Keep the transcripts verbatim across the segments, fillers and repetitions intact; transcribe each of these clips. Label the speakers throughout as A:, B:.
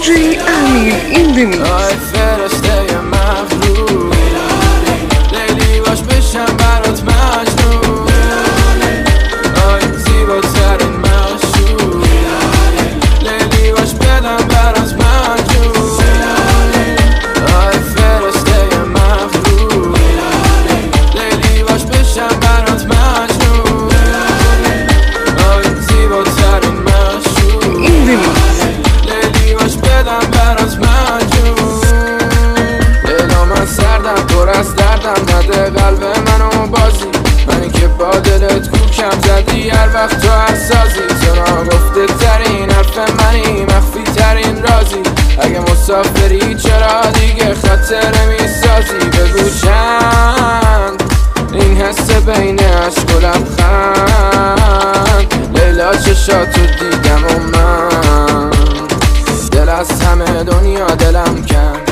A: جی امیر این the mix.
B: آی فرشته مغرور لیلی باش بشم برات مجنون، آی زیباترین معشوق لیلی باش بدم برات مجنون، آی فرشته مغرور لیلی باش بشم برات مجنون، آی زیباترین معشوق
A: این the mix.
B: لیلی باش بدم برات مجنون. لیلا من سردم پر از دردم، نده قلب منو بازی، منی که با دلت کوکم زدی هر وقت تو حساسی، تو ناگفته ترین حرف منی، مخفی ترین رازی، اگه مسافری چرا دیگه خاطره میسازی؟ بگو چند این حس بین عشق و لبخند، لیلا چشاتو دیدم و من دل از همه دنیا دلم کن.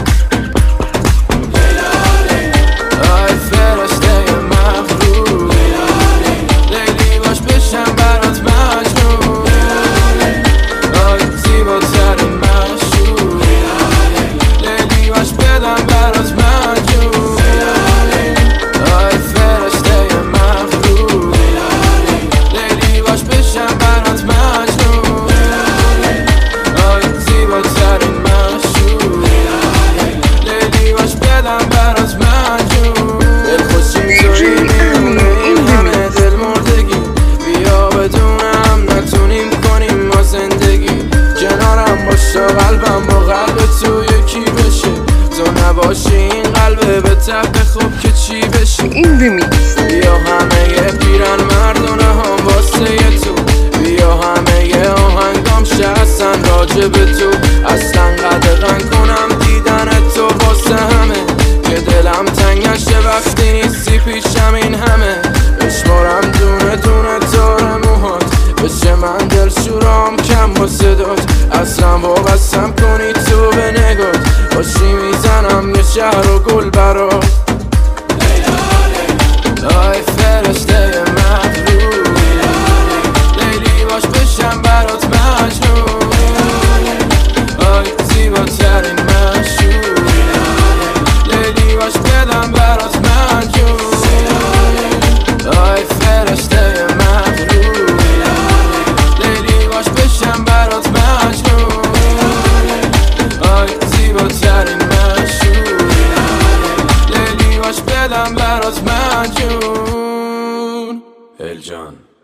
B: آی فرشته مغرور لیلی باش بشم برات مجنون، آی زیباترین معشوق لیلی باش بدم برات مجنون، آی فرشته مغرور لیلی باش بشم برات مجنون، آی زیباترین معشوق لیلی باش بدم برات مجنون. دلخوشی توی میمونه این همه دل مردگی، بیا بدونم نتونیم کنیم ما زندگی، کنارم باش تا قلبم با قلب تو یکی بشه، تو نباشی این قلبه به طبع خوب که چی بشه.
A: این the mix.
B: بیا همه یه پیرن مردونه هم واسه تو، بیا همه یه آهنگام شستن راجب تو، اصلا قدغن کنم دیدن تو واسه همه، که دلم تنگ نشه وقتی نیستی پیشم این همه، بشمارم دونه دونه تار موهات، بشه من دل شورام کم با صدات، اصلا وابستم کنی تو به نگات، باشی میزنم یه شهر و گل برات. آی فرشته مغرور لیلی باش بشم برات مجنون، آی زیباترین معشوق لیلی باش بدم برات مجنون، آی فرشته مغرور لیلی باش بشم برات مجنون، آی زیباترین معشوق لیلی باش بدم برات مجنون. الجان